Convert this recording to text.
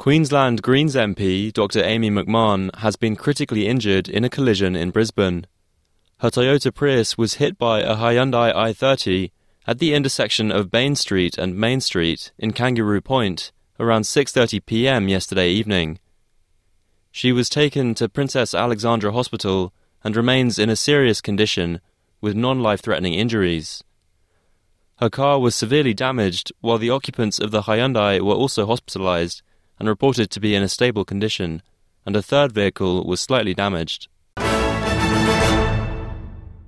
Queensland Greens MP Dr Amy McMahon has been critically injured in a collision in Brisbane. Her Toyota Prius was hit by a Hyundai i30 at the intersection of Bain Street and Main Street in Kangaroo Point around 6:30 p.m. yesterday evening. She was taken to Princess Alexandra Hospital and remains in a serious condition with non-life-threatening injuries. Her car was severely damaged, while the occupants of the Hyundai were also hospitalised and reported to be in a stable condition, and a third vehicle was slightly damaged.